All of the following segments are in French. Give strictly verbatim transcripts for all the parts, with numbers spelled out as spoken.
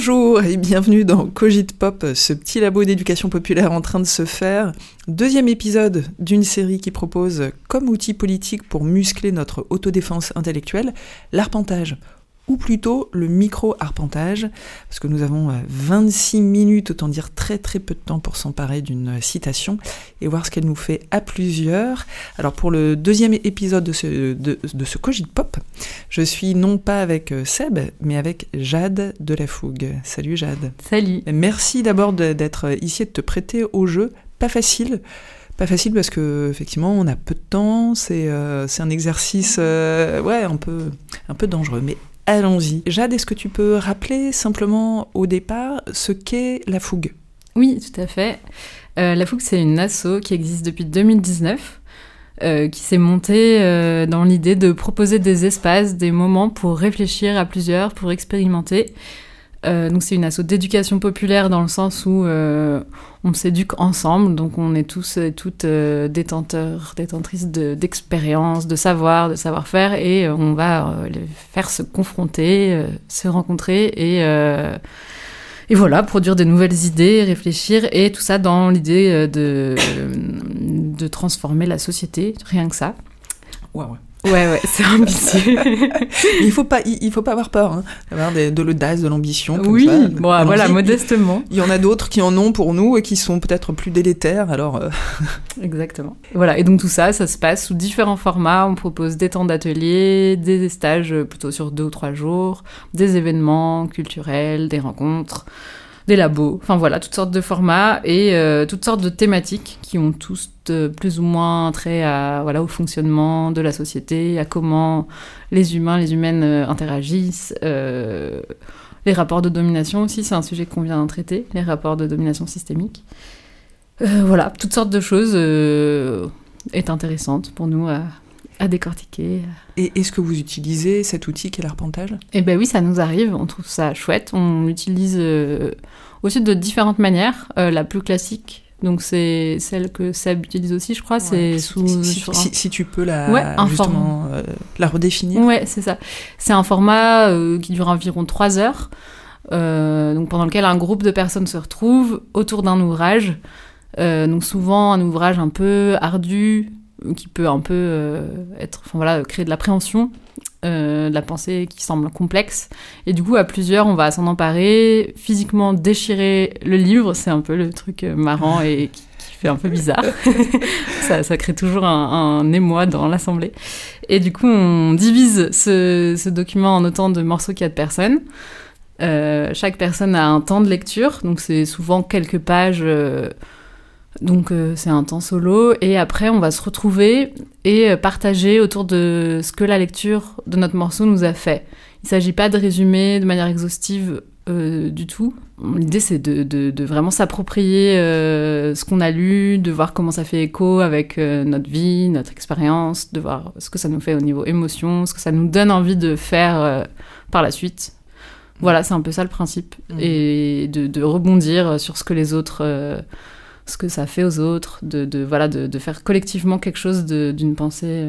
Bonjour et bienvenue dans Cogite Pop, ce petit labo d'éducation populaire en train de se faire. Deuxième épisode d'une série qui propose comme outil politique pour muscler notre autodéfense intellectuelle, l'arpentage. Ou plutôt le micro-arpentage, parce que nous avons vingt-six minutes, autant dire très très peu de temps pour s'emparer d'une citation et voir ce qu'elle nous fait à plusieurs. Alors pour le deuxième épisode de ce, de, de ce Cogite Pop, je suis non pas avec Seb, mais avec Jade de la Fougue. Salut Jade. Salut. Merci d'abord de, d'être ici et de te prêter au jeu. Pas facile. Pas facile parce que effectivement on a peu de temps, c'est, euh, c'est un exercice euh, ouais, un peu, un peu dangereux, mais allons-y. Jade, est-ce que tu peux rappeler simplement au départ ce qu'est la Fougue ? Oui, tout à fait. Euh, la Fougue, c'est une asso qui existe depuis deux mille dix-neuf, euh, qui s'est montée euh, dans l'idée de proposer des espaces, des moments pour réfléchir à plusieurs, pour expérimenter. Euh, donc c'est une asso d'éducation populaire dans le sens où euh, on s'éduque ensemble, donc on est tous et toutes euh, détenteurs, détentrices de, d'expérience, de savoir, de savoir-faire, et euh, on va euh, les faire se confronter, euh, se rencontrer et, euh, et voilà, produire de nouvelles idées, réfléchir, et tout ça dans l'idée de, de transformer la société, rien que ça. Ouais, ouais. Ouais, ouais, c'est ambitieux. il faut pas, il, il faut pas avoir peur, hein, d'avoir des, de l'audace, de l'ambition. Comme oui, ça. bon, alors, voilà, modestement. Il y en a d'autres qui en ont pour nous et qui sont peut-être plus délétères, alors... Euh... Exactement. Voilà, et donc tout ça, ça se passe sous différents formats. On propose des temps d'atelier, des stages plutôt sur deux ou trois jours, des événements culturels, des rencontres, des labos, enfin voilà, toutes sortes de formats et euh, toutes sortes de thématiques qui ont tous de, plus ou moins trait à, voilà, au fonctionnement de la société, à comment les humains, les humaines euh, interagissent, euh, les rapports de domination aussi, c'est un sujet qu'on vient de traiter, les rapports de domination systémique. Euh, voilà, toutes sortes de choses euh, est intéressantes pour nous à, à décortiquer. Et est-ce que vous utilisez cet outil qu'est l'arpentage ? Eh bien oui, ça nous arrive, on trouve ça chouette. On l'utilise euh, aussi de différentes manières. Euh, la plus classique, donc c'est celle que Seb utilise aussi, je crois, ouais, c'est sous... Si, si, sur si, un... si tu peux la, ouais, justement euh, la redéfinir. Ouais, c'est ça. C'est un format euh, qui dure environ trois heures, euh, donc pendant lequel un groupe de personnes se retrouve autour d'un ouvrage. Euh, donc souvent un ouvrage un peu ardu, qui peut un peu euh, être, enfin voilà, créer de l'appréhension, euh, de la pensée qui semble complexe. Et du coup, à plusieurs, on va s'en emparer, physiquement déchirer le livre, c'est un peu le truc marrant et qui, qui fait un peu bizarre. ça, ça crée toujours un, un émoi dans l'assemblée. Et du coup, on divise ce, ce document en autant de morceaux qu'il y a de personnes. Euh, chaque personne a un temps de lecture, donc c'est souvent quelques pages... Euh, Donc euh, c'est un temps solo et après on va se retrouver et euh, partager autour de ce que la lecture de notre morceau nous a fait. Il ne s'agit pas de résumer de manière exhaustive euh, du tout. L'idée c'est de, de, de vraiment s'approprier euh, ce qu'on a lu, de voir comment ça fait écho avec euh, notre vie, notre expérience, de voir ce que ça nous fait au niveau émotion, ce que ça nous donne envie de faire euh, par la suite. Voilà, c'est un peu ça le principe. Mmh. Et de, de rebondir sur ce que les autres... Euh, ce que ça fait aux autres, de, de, voilà, de, de faire collectivement quelque chose de, d'une pensée.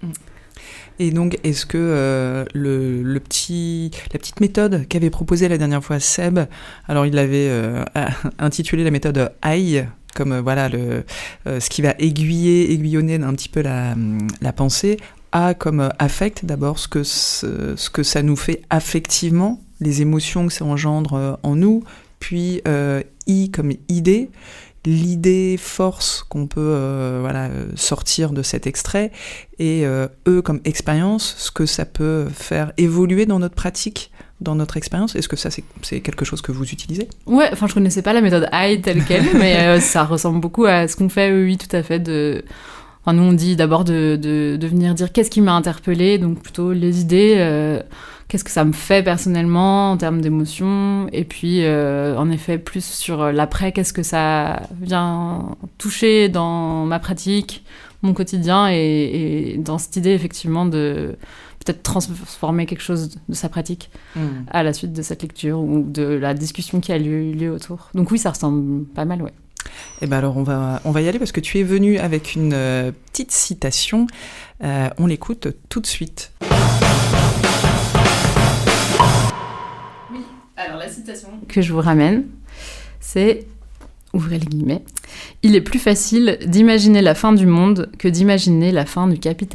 Et donc, est-ce que euh, le, le petit, la petite méthode qu'avait proposée la dernière fois Seb, alors il l'avait euh, intitulée la méthode Aïe, comme euh, voilà, le, euh, ce qui va aiguiller, aiguillonner un petit peu la, la pensée, A comme affect, d'abord ce que, ce, ce que ça nous fait affectivement, les émotions que ça engendre en nous, puis euh, I comme idée, l'idée force qu'on peut euh, voilà, sortir de cet extrait, et euh, E comme expérience, ce que ça peut faire évoluer dans notre pratique, dans notre expérience. Est-ce que ça, c'est, c'est quelque chose que vous utilisez ? Ouais, enfin, je connaissais pas la méthode I telle quelle, mais euh, ça ressemble beaucoup à ce qu'on fait, oui, tout à fait, de... Enfin, nous, on dit d'abord de, de, de venir dire qu'est-ce qui m'a interpellée, donc plutôt les idées, euh, qu'est-ce que ça me fait personnellement en termes d'émotions, et puis euh, en effet plus sur l'après, qu'est-ce que ça vient toucher dans ma pratique, mon quotidien, et, et dans cette idée effectivement de peut-être transformer quelque chose de sa pratique mmh. à la suite de cette lecture ou de la discussion qui a lieu, lieu autour. Donc oui, ça ressemble pas mal, ouais. Eh ben alors on va, on va y aller parce que tu es venu avec une euh, petite citation. Euh, on l'écoute tout de suite. Oui, Alors la citation que je vous ramène, c'est, ouvrez les guillemets, « Il est plus facile d'imaginer la fin du monde que d'imaginer la fin du capitalisme. »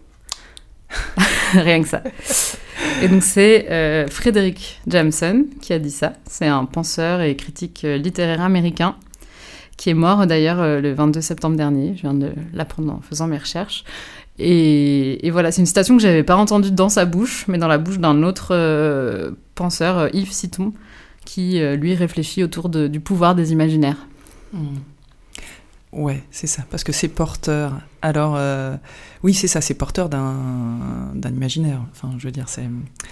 Rien que ça. Et donc c'est euh, Frederick Jameson qui a dit ça. C'est un penseur et critique littéraire américain qui est mort d'ailleurs euh, le vingt-deux septembre dernier. Je viens de l'apprendre en faisant mes recherches. Et, et voilà, c'est une citation que j'avais pas entendue dans sa bouche, mais dans la bouche d'un autre euh, penseur, euh, Yves Citon, qui euh, lui réfléchit autour de, du pouvoir des imaginaires. Mmh. Ouais, c'est ça, parce que c'est porteur. Alors, euh, oui, c'est ça, c'est porteur d'un, d'un imaginaire. Enfin, je veux dire, c'est,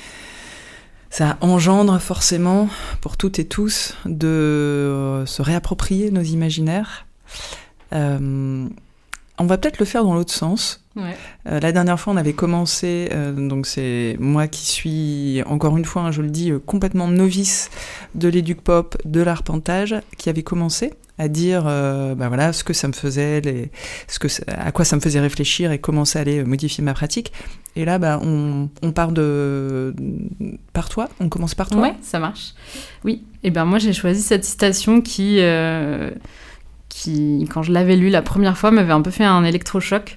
ça engendre forcément, pour toutes et tous, de euh, se réapproprier nos imaginaires. Euh, on va peut-être le faire dans l'autre sens. Ouais. Euh, la dernière fois, on avait commencé, euh, donc c'est moi qui suis, encore une fois, hein, je le dis, euh, complètement novice de l'éduc-pop, de l'arpentage, qui avait commencé à dire euh, bah voilà, ce que ça me faisait, les, ce que, à quoi ça me faisait réfléchir et comment ça allait modifier ma pratique. Et là, bah, on, on part de, par toi, on commence par toi. Ouais, ça marche. Oui, et ben moi j'ai choisi cette citation qui, euh, qui, quand je l'avais lue la première fois, m'avait un peu fait un électrochoc.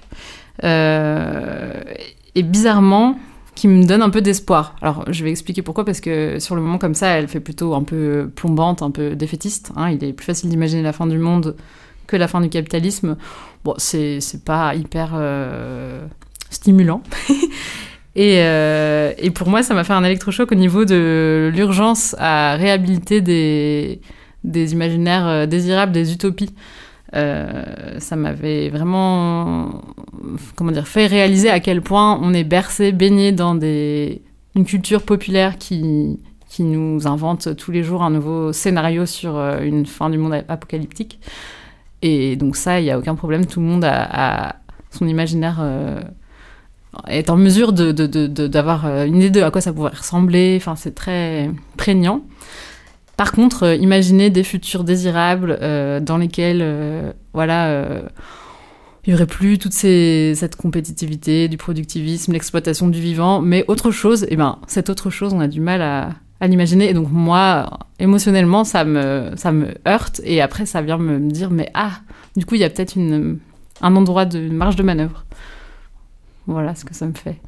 Euh, et bizarrement, qui me donne un peu d'espoir. Alors, je vais expliquer pourquoi, parce que sur le moment comme ça, elle fait plutôt un peu plombante, un peu défaitiste. Hein. Il est plus facile d'imaginer la fin du monde que la fin du capitalisme. Bon, c'est, c'est pas hyper euh, stimulant. et, euh, et pour moi, ça m'a fait un électrochoc au niveau de l'urgence à réhabiliter des, des imaginaires désirables, des utopies. Euh, ça m'avait vraiment, comment dire, fait réaliser à quel point on est bercé, baigné dans des, une culture populaire qui, qui nous invente tous les jours un nouveau scénario sur une fin du monde apocalyptique. Et donc ça, il n'y a aucun problème, tout le monde a, a son imaginaire euh, est en mesure de, de, de, de, d'avoir une idée de à quoi ça pourrait ressembler. Enfin, c'est très prégnant. Par contre, euh, imaginer des futurs désirables euh, dans lesquels, euh, voilà, euh, il n'y aurait plus toute ces, cette compétitivité, du productivisme, l'exploitation du vivant, mais autre chose, et ben, cette autre chose, on a du mal à, à l'imaginer. Et donc moi, émotionnellement, ça me, ça me heurte, et après, ça vient me dire, mais ah, du coup, il y a peut-être une, un endroit de une marge de manœuvre. Voilà ce que ça me fait.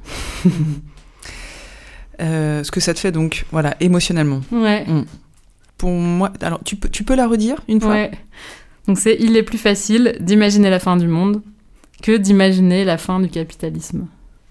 euh, ce que ça te fait, donc, voilà, émotionnellement. Ouais. Mmh. Pour moi, alors tu peux, tu peux la redire une fois ? Ouais. Donc c'est « Il est plus facile d'imaginer la fin du monde que d'imaginer la fin du capitalisme ».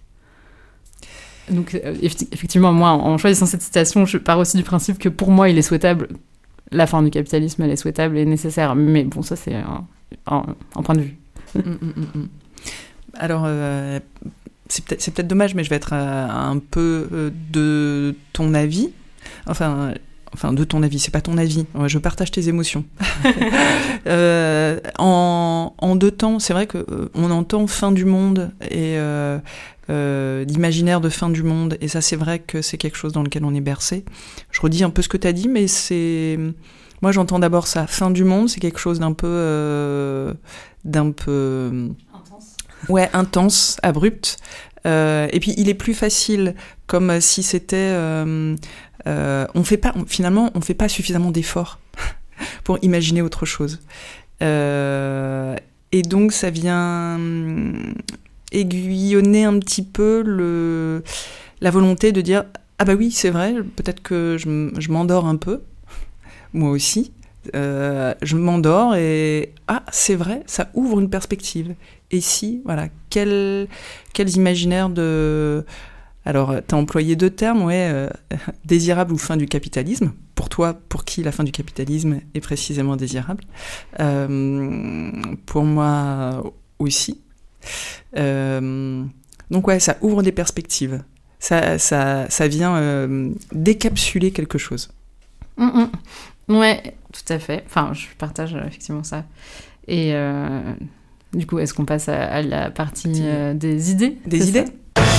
Donc euh, effectivement, moi, en choisissant cette citation, je pars aussi du principe que pour moi, il est souhaitable, la fin du capitalisme, elle est souhaitable et nécessaire. Mais bon, ça, c'est un, un, un point de vue. Mmh, mmh, mmh. Alors, euh, c'est, peut-être, c'est peut-être dommage, mais je vais être euh, un peu euh, de ton avis. Enfin... Enfin, de ton avis, c'est pas ton avis. Je partage tes émotions. euh, en, en deux temps, c'est vrai qu'on euh, entend fin du monde et euh, euh, l'imaginaire de fin du monde. Et ça, c'est vrai que c'est quelque chose dans lequel on est bercé. Je redis un peu ce que tu as dit, mais c'est... Moi, j'entends d'abord ça. Fin du monde, c'est quelque chose d'un peu... Euh, d'un peu... Intense. Ouais, intense, abrupt. Euh, et puis, il est plus facile, comme si c'était... Euh, Euh, on fait pas, on, finalement, on fait pas suffisamment d'efforts pour imaginer autre chose. Euh, et donc, ça vient aiguillonner un petit peu le, la volonté de dire « Ah bah oui, c'est vrai, peut-être que je, je m'endors un peu, moi aussi. Euh, je m'endors et ah, c'est vrai, ça ouvre une perspective. Et si, voilà, quel, quels imaginaires de... » Alors, tu as employé deux termes, ouais, euh, désirable ou fin du capitalisme. Pour toi, pour qui la fin du capitalisme est précisément désirable ? euh, Pour moi aussi. Euh, donc ouais, ça ouvre des perspectives. Ça, ça, ça vient euh, décapsuler quelque chose. Mmh, mmh. Ouais, tout à fait. Enfin, je partage effectivement ça. Et euh, du coup, est-ce qu'on passe à, à la partie euh, des idées ? Des idées ?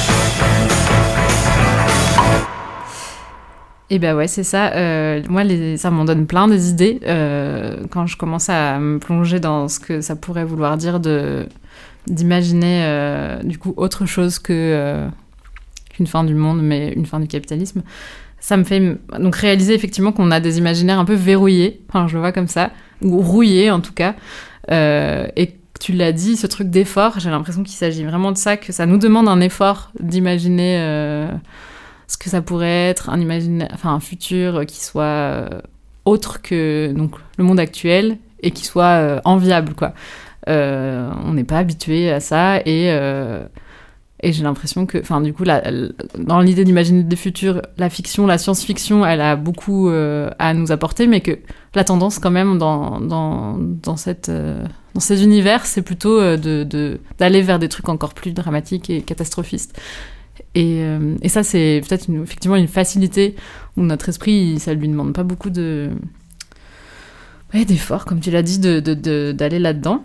Et ben ouais, c'est ça. Euh, moi, les, ça m'en donne plein des idées euh, quand je commence à me plonger dans ce que ça pourrait vouloir dire de, d'imaginer euh, du coup autre chose que, euh, qu'une fin du monde, mais une fin du capitalisme. ça me fait donc réaliser effectivement qu'on a des imaginaires un peu verrouillés, enfin je le vois comme ça, ou rouillés en tout cas, euh, et tu l'as dit, ce truc d'effort, j'ai l'impression qu'il s'agit vraiment de ça, que ça nous demande un effort d'imaginer euh, ce que ça pourrait être, un, imaginaire, enfin, un futur qui soit euh, autre que donc, le monde actuel et qui soit euh, enviable, quoi. Euh, on n'est pas habitué à ça et, euh, et j'ai l'impression que, enfin, du coup, la, la, dans l'idée d'imaginer des futurs, la fiction, la science-fiction, elle a beaucoup euh, à nous apporter, mais que la tendance, quand même, dans, dans, dans cette... Euh, dans ces univers, c'est plutôt euh, de, de, d'aller vers des trucs encore plus dramatiques et catastrophistes. Et, euh, et ça, c'est peut-être une, effectivement une facilité où notre esprit, ça lui demande pas beaucoup de, ouais, d'efforts, comme tu l'as dit, de, de, de, d'aller là-dedans.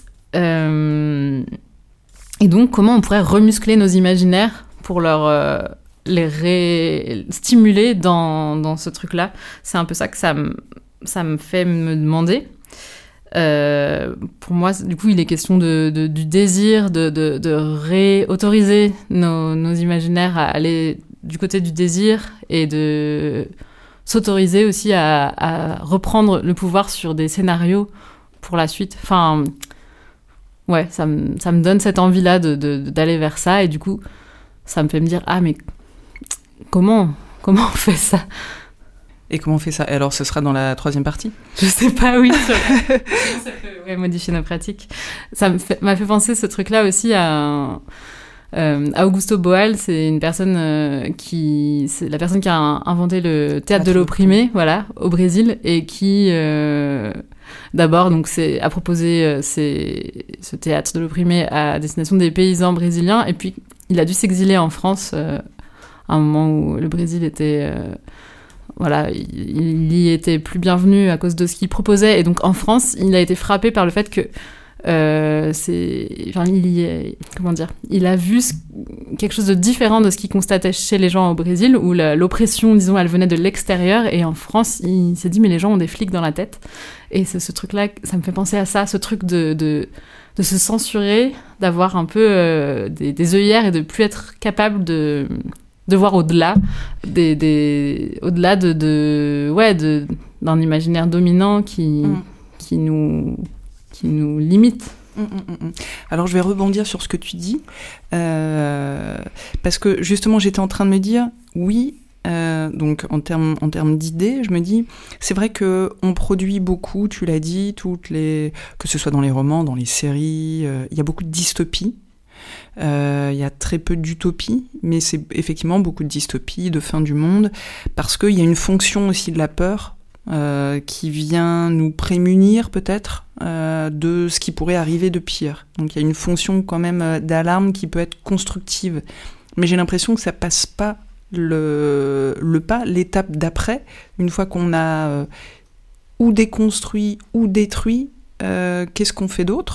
Euh, et donc, comment on pourrait remuscler nos imaginaires pour leur, euh, les ré- stimuler dans, dans ce truc-là? C'est un peu ça que ça me, ça me fait me demander. Euh, pour moi, du coup, il est question de, de, du désir de, de, de réautoriser nos, nos imaginaires à aller du côté du désir et de s'autoriser aussi à, à reprendre le pouvoir sur des scénarios pour la suite. Enfin, ouais, ça me, ça me donne cette envie-là de, de, d'aller vers ça et du coup, ça me fait me dire, ah, mais comment, comment on fait ça ? Et comment on fait ça ? Et alors, ce sera dans la troisième partie ? Je sais pas, oui. Sur... ça peut ouais, modifier nos pratiques. Ça me fait, m'a fait penser ce truc-là aussi à, euh, à Augusto Boal. C'est une personne euh, qui, c'est la personne qui a inventé le théâtre de l'opprimé, voilà, au Brésil, et qui, euh, d'abord, donc, c'est, a proposé euh, c'est, ce théâtre de l'opprimé à destination des paysans brésiliens, et puis il a dû s'exiler en France euh, à un moment où le Brésil était euh, voilà, il y était plus bienvenu à cause de ce qu'il proposait. Et donc, en France, il a été frappé par le fait que euh, c'est... Enfin, il y est, comment dire, il a vu ce, quelque chose de différent de ce qu'il constatait chez les gens au Brésil, où la, l'oppression, disons, elle venait de l'extérieur. Et en France, il s'est dit, mais les gens ont des flics dans la tête. Et c'est ce truc-là, ça me fait penser à ça, ce truc de... de de se censurer, d'avoir un peu euh, des, des œillères et de plus être capable de... de voir au-delà, des, des, au-delà de, de, ouais, de, d'un imaginaire dominant qui, mmh. qui, nous, qui nous limite. Mmh, mmh, mmh. Alors, je vais rebondir sur ce que tu dis, euh, parce que justement, j'étais en train de me dire, oui, euh, donc en termes, en termes d'idées, je me dis, c'est vrai qu'on produit beaucoup, tu l'as dit, toutes les, que ce soit dans les romans, dans les séries, euh, il y a beaucoup de dystopies. Il euh, y a très peu d'utopie, mais c'est effectivement beaucoup de dystopie, de fin du monde, parce qu'il y a une fonction aussi de la peur euh, qui vient nous prémunir peut-être euh, de ce qui pourrait arriver de pire. Donc il y a une fonction quand même d'alarme qui peut être constructive. Mais j'ai l'impression que ça passe pas le, le pas, l'étape d'après, une fois qu'on a euh, ou déconstruit ou détruit. Euh, qu'est-ce qu'on fait d'autre ?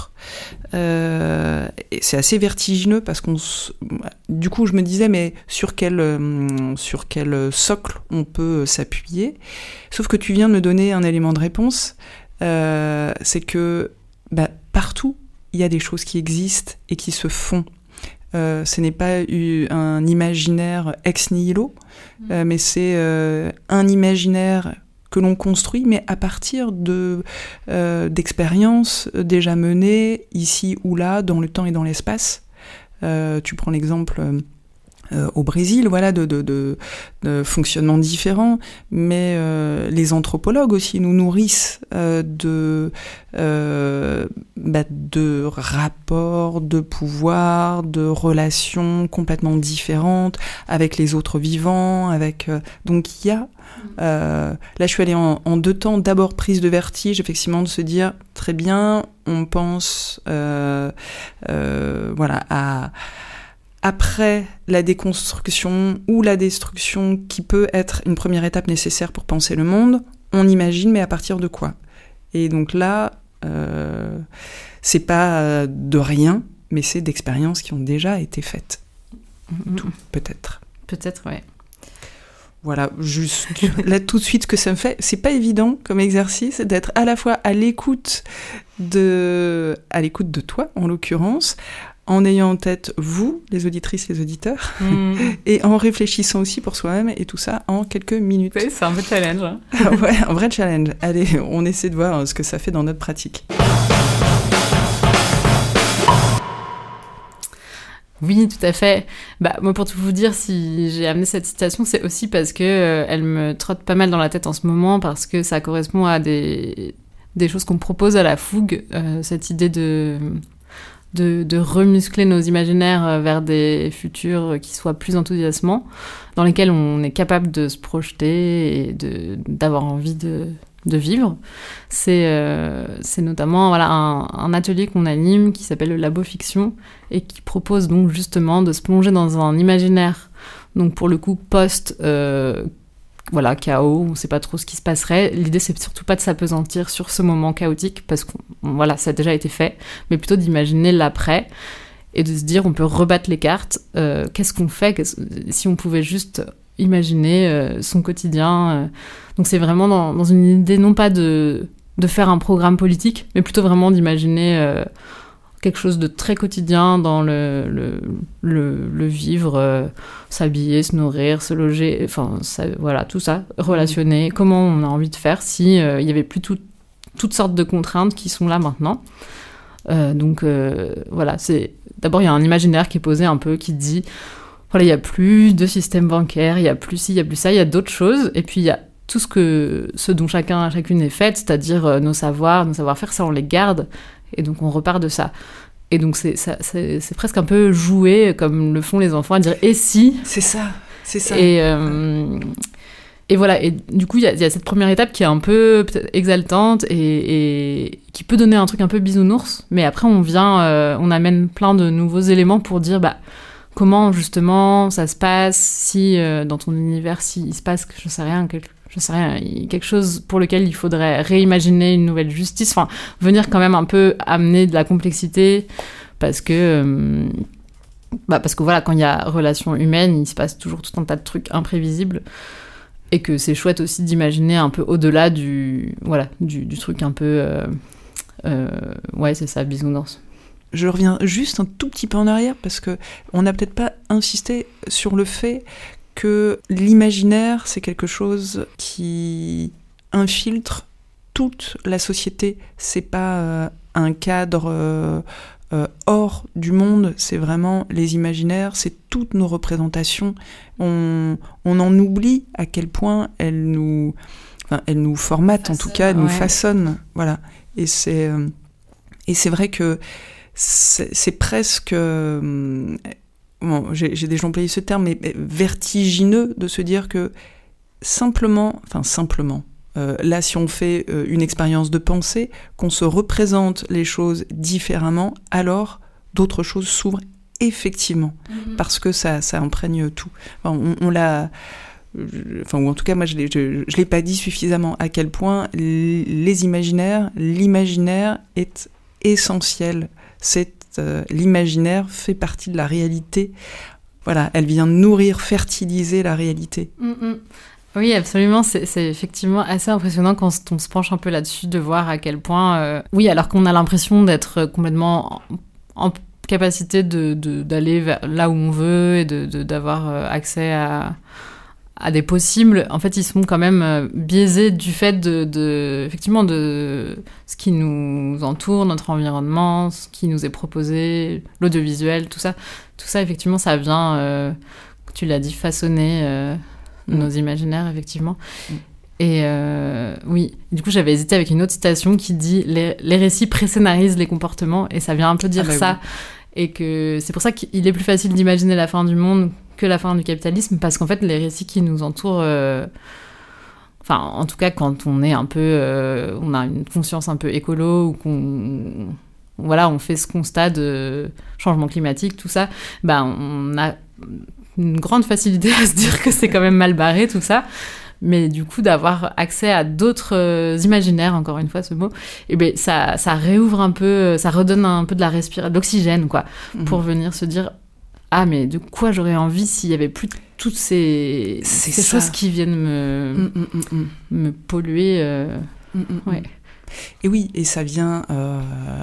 euh, et c'est assez vertigineux parce qu'on s... du coup je me disais mais sur quel, euh, sur quel socle on peut s'appuyer, sauf que tu viens de me donner un élément de réponse, euh, c'est que bah, partout il y a des choses qui existent et qui se font. Euh, ce n'est pas un imaginaire ex nihilo, mmh. euh, mais c'est euh, un imaginaire que l'on construit, mais à partir de, euh, d'expériences déjà menées ici ou là, dans le temps et dans l'espace. Euh, tu prends l'exemple euh, au Brésil, voilà, de, de, de, de fonctionnements différents, mais euh, les anthropologues aussi nous nourrissent euh, de, euh, bah, de rapports, de pouvoir, de relations complètement différentes avec les autres vivants, avec euh, donc il y a Euh, là je suis allée en, en deux temps, d'abord prise de vertige effectivement de se dire très bien on pense euh, euh, voilà à après la déconstruction ou la destruction qui peut être une première étape nécessaire pour penser le monde, on imagine mais à partir de quoi, et donc là euh, c'est pas de rien mais c'est d'expériences qui ont déjà été faites. Mmh. Tout peut-être peut-être ouais. Voilà, juste là tout de suite ce que ça me fait, c'est pas évident comme exercice d'être à la fois à l'écoute de, à l'écoute de toi en l'occurrence, en ayant en tête vous, les auditrices, les auditeurs, mmh. et en réfléchissant aussi pour soi-même, et tout ça en quelques minutes. Oui, c'est un vrai challenge. Hein. Ouais, un vrai challenge. Allez, on essaie de voir ce que ça fait dans notre pratique. Oui, tout à fait. Bah, moi, pour tout vous dire, si j'ai amené cette citation, c'est aussi parce que euh, elle me trotte pas mal dans la tête en ce moment, parce que ça correspond à des, des choses qu'on propose à la fougue, euh, cette idée de... De, de remuscler nos imaginaires vers des futurs qui soient plus enthousiasmants, dans lesquels on est capable de se projeter et de, d'avoir envie de, de vivre. C'est, euh, c'est notamment voilà, un, un atelier qu'on anime qui s'appelle le Labo Fiction et qui propose donc justement de se plonger dans un imaginaire, donc pour le coup post- euh, Voilà, chaos, on ne sait pas trop ce qui se passerait. L'idée, c'est surtout pas de s'apesantir sur ce moment chaotique, parce que voilà, ça a déjà été fait, mais plutôt d'imaginer l'après et de se dire, on peut rebattre les cartes. Euh, qu'est-ce qu'on fait qu'est-ce, si on pouvait juste imaginer euh, son quotidien euh. Donc c'est vraiment dans, dans une idée, non pas de, de faire un programme politique, mais plutôt vraiment d'imaginer... Euh, quelque chose de très quotidien dans le, le, le, le vivre, euh, s'habiller, se nourrir, se loger, enfin, ça, voilà, tout ça, relationner, comment on a envie de faire si euh, il y avait plus tout, toutes sortes de contraintes qui sont là maintenant. Euh, donc, euh, voilà, c'est... D'abord, il y a un imaginaire qui est posé un peu, qui dit, voilà, il n'y a plus de système bancaire, il n'y a plus ci, il n'y a plus ça, il y a d'autres choses, et puis il y a tout ce, que, ce dont chacun, chacune est faite, c'est-à-dire euh, nos savoirs, nos savoir-faire, ça, on les garde, et donc on repart de ça. Et donc c'est, ça, c'est, c'est presque un peu jouer comme le font les enfants, à dire « et si ?» C'est ça, c'est ça. Et, euh, et voilà, et du coup il y, y a cette première étape qui est un peu peut-être exaltante et, et qui peut donner un truc un peu bisounours, mais après on vient, euh, on amène plein de nouveaux éléments pour dire bah, comment justement ça se passe, si euh, dans ton univers, s'il se passe, je sais rien, quelque je sais rien, quelque chose pour lequel il faudrait réimaginer une nouvelle justice, enfin, venir quand même un peu amener de la complexité, parce que, euh, bah parce que voilà, quand il y a relation humaine, il se passe toujours tout un tas de trucs imprévisibles, et que c'est chouette aussi d'imaginer un peu au-delà du, voilà, du, du truc un peu, euh, euh, ouais, c'est ça, bisounours. Je reviens juste un tout petit peu en arrière, parce qu'on n'a peut-être pas insisté sur le fait que l'imaginaire, c'est quelque chose qui infiltre toute la société. C'est pas euh, un cadre euh, euh, hors du monde, c'est vraiment les imaginaires, c'est toutes nos représentations. On, on en oublie à quel point elles nous, enfin, elles nous formatent, façonne, en tout cas, elles ouais. nous façonnent. Voilà. Et c'est, euh, et c'est vrai que c'est, c'est presque... Euh, Bon, j'ai, j'ai déjà employé ce terme, mais vertigineux de se dire que simplement, enfin simplement, euh, là si on fait euh, une expérience de pensée, qu'on se représente les choses différemment, alors d'autres choses s'ouvrent effectivement, mm-hmm. parce que ça, ça imprègne tout. Enfin, on, on l'a, enfin ou en tout cas moi je l'ai, je, je l'ai pas dit suffisamment à quel point les imaginaires, l'imaginaire est essentiel. C'est Euh, l'imaginaire fait partie de la réalité. Voilà, elle vient nourrir, fertiliser la réalité. Mm-hmm. Oui, absolument. C'est, c'est effectivement assez impressionnant quand on se penche un peu là-dessus, de voir à quel point... Euh, oui, alors qu'on a l'impression d'être complètement en, en capacité de, de, d'aller vers là où on veut et de, de, d'avoir accès à... à des possibles, en fait, ils sont quand même euh, biaisés du fait de, de, effectivement, de ce qui nous entoure, notre environnement, ce qui nous est proposé, l'audiovisuel, tout ça. Tout ça, effectivement, ça vient, euh, tu l'as dit, façonner euh, mmh. nos imaginaires, effectivement. Mmh. Et euh, oui, du coup, j'avais hésité avec une autre citation qui dit « Les, les récits pré-scénarisent les comportements », et ça vient un peu dire ah bah ça. Oui. Et que c'est pour ça qu'il est plus facile d'imaginer la fin du monde que la fin du capitalisme, parce qu'en fait, les récits qui nous entourent... Euh, enfin, en tout cas, quand on est un peu... Euh, on a une conscience un peu écolo, ou qu'on... Voilà, on fait ce constat de changement climatique, tout ça, bah, on a une grande facilité à se dire que c'est quand même mal barré, tout ça. Mais du coup, d'avoir accès à d'autres euh, imaginaires, encore une fois ce mot, et ben ça, ça réouvre un peu, ça redonne un peu de la respiration, de l'oxygène, quoi, mmh. pour venir se dire ah, mais de quoi j'aurais envie s'il y avait plus toutes ces, ces choses qui viennent me, mmh, mmh, mmh. me polluer. Euh, mmh, mmh. Ouais. Et oui, et ça vient. Euh...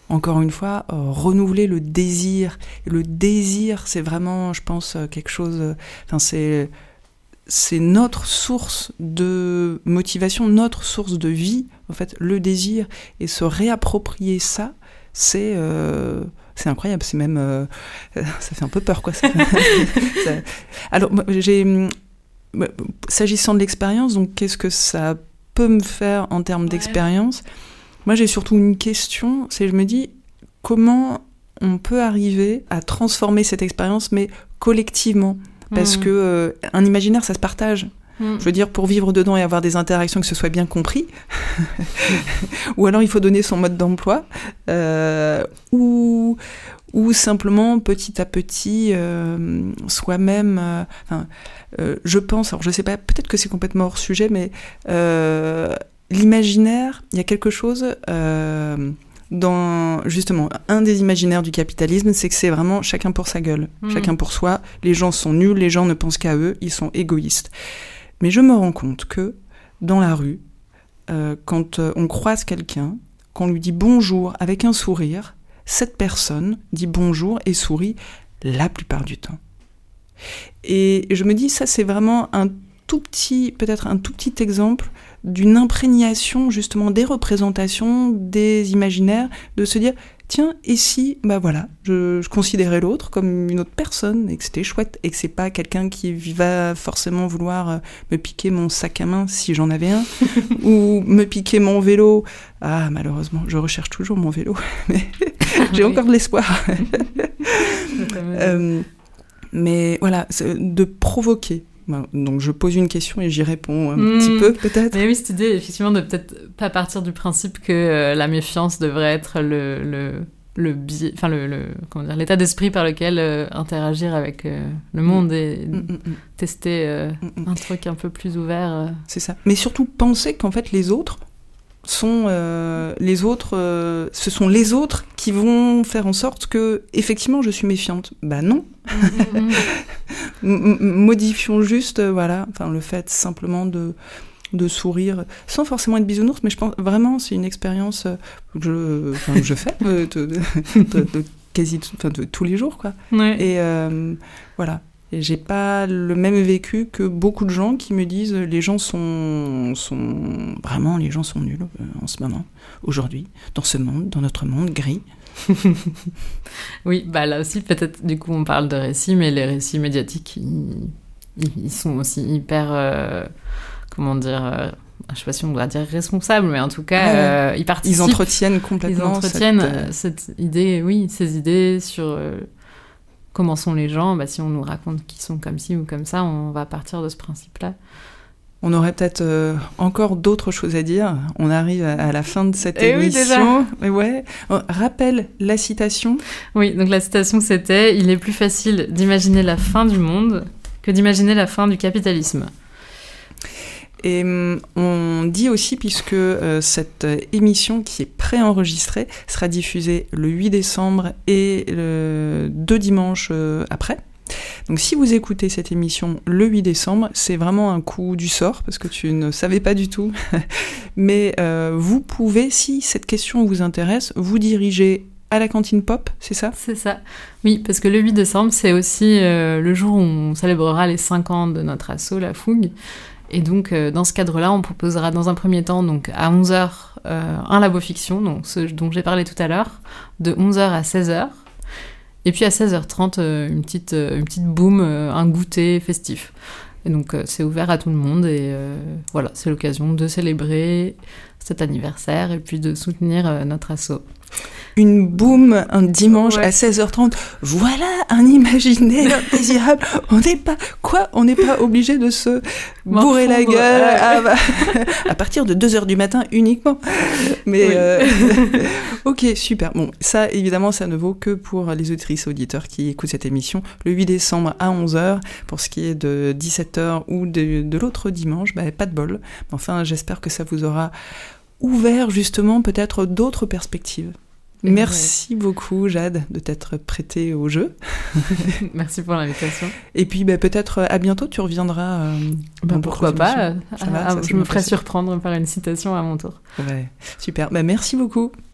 encore une fois, euh, renouveler le désir. Et le désir, c'est vraiment, je pense, quelque chose... Enfin, c'est, c'est notre source de motivation, notre source de vie, en fait, le désir. Et se réapproprier ça, c'est... Euh, c'est incroyable, c'est même... Euh, ça fait un peu peur, quoi. Ça, ça, alors, moi, j'ai... S'agissant de l'expérience, donc qu'est-ce que ça peut me faire en termes ouais. d'expérience ? Moi, j'ai surtout une question, c'est je me dis comment on peut arriver à transformer cette expérience, mais collectivement, parce mmh. que euh, un imaginaire, ça se partage. Mmh. Je veux dire, pour vivre dedans et avoir des interactions, que ce soit bien compris, ou alors il faut donner son mode d'emploi, euh, ou ou simplement petit à petit euh, soi-même. Euh, enfin, euh, je pense, alors je sais pas, peut-être que c'est complètement hors sujet, mais euh, l'imaginaire, il y a quelque chose euh, dans justement un des imaginaires du capitalisme, c'est que c'est vraiment chacun pour sa gueule, mmh. chacun pour soi. Les gens sont nuls, les gens ne pensent qu'à eux, ils sont égoïstes. Mais je me rends compte que dans la rue, euh, quand euh, on croise quelqu'un, qu'on lui dit bonjour avec un sourire, cette personne dit bonjour et sourit la plupart du temps. Et je me dis, ça c'est vraiment un tout petit, peut-être un tout petit exemple d'une imprégnation justement des représentations, des imaginaires, de se dire, tiens, et si, bah voilà, je, je considérais l'autre comme une autre personne, et que c'était chouette, et que c'est pas quelqu'un qui va forcément vouloir me piquer mon sac à main, si j'en avais un, ou me piquer mon vélo. Ah, malheureusement, je recherche toujours mon vélo, mais j'ai oui. encore de l'espoir. euh, mais voilà, de provoquer. Donc je pose une question et j'y réponds un mmh. petit peu peut-être. Mais oui, cette idée effectivement de peut-être pas partir du principe que euh, la méfiance devrait être le le le biais, enfin le, le comment dire, l'état d'esprit par lequel euh, interagir avec euh, le monde et mmh, mmh, tester euh, mmh. un truc un peu plus ouvert. Euh. C'est ça. Mais surtout penser qu'en fait les autres sont euh, les autres, euh, ce sont les autres qui vont faire en sorte que effectivement je suis méfiante. Bah non. Mmh. M- modifions juste, euh, voilà, enfin le fait simplement de de sourire, sans forcément être bisounours, mais je pense vraiment c'est une expérience euh, que je, enfin, que je fais euh, de, de, de, de quasi, enfin de tous les jours quoi. Ouais. Et euh, voilà. Et j'ai pas le même vécu que beaucoup de gens qui me disent les gens sont sont vraiment les gens sont nuls euh, en ce moment, aujourd'hui, dans ce monde, dans notre monde gris. Oui, bah là aussi peut-être du coup on parle de récits, mais les récits médiatiques ils, ils sont aussi hyper euh, comment dire euh, je sais pas si on doit dire responsables, mais en tout cas ouais, euh, ils participent, ils entretiennent complètement ils entretiennent cette, cette idée, oui, ces idées sur euh, comment sont les gens. Bah si on nous raconte qu'ils sont comme ci ou comme ça, on va partir de ce principe-là. On aurait peut-être euh, encore d'autres choses à dire. On arrive à, à la fin de cette Et émission. Oui, déjà. Ouais. Oh, rappelle la citation. Oui, donc la citation c'était « Il est plus facile d'imaginer la fin du monde que d'imaginer la fin du capitalisme ». Et on dit aussi, puisque euh, cette émission qui est préenregistrée sera diffusée le huit décembre et le deux dimanches euh, après. Donc si vous écoutez cette émission le huit décembre, c'est vraiment un coup du sort, parce que tu ne savais pas du tout. Mais euh, vous pouvez, si cette question vous intéresse, vous diriger à la cantine pop, c'est ça ? C'est ça. Oui, parce que le huit décembre, c'est aussi euh, le jour où on célébrera les cinq ans de notre asso, La Fougue. Et donc, euh, dans ce cadre-là, on proposera dans un premier temps, donc à onze heures, euh, un labo fiction, donc ce dont j'ai parlé tout à l'heure, de onze heures à seize heures. Et puis à seize heures trente, euh, une petite, euh, une petite boum, euh, un goûter festif. Et donc, euh, c'est ouvert à tout le monde. Et euh, voilà, c'est l'occasion de célébrer cet anniversaire et puis de soutenir euh, notre asso. Une boum un dimanche ouais. à seize heures trente. Voilà un imaginaire désirable. On n'est pas quoi On n'est pas obligé de se bourrer la gueule à, à partir de deux heures du matin uniquement. Mais oui. euh, ok, super. Bon, ça évidemment, ça ne vaut que pour les auditrices et auditeurs qui écoutent cette émission le huit décembre à onze heures. Pour ce qui est de dix-sept heures ou de, de l'autre dimanche, bah, pas de bol. Enfin, j'espère que ça vous aura ouvert justement peut-être d'autres perspectives. Merci ouais. beaucoup, Jade, de t'être prêtée au jeu. Merci pour l'invitation. Et puis, bah, peut-être à bientôt, tu reviendras. Euh, bah, pourquoi pas. Ça va, ah, ça, je me ferai surprendre par une citation à mon tour. Ouais, super. Bah, merci beaucoup.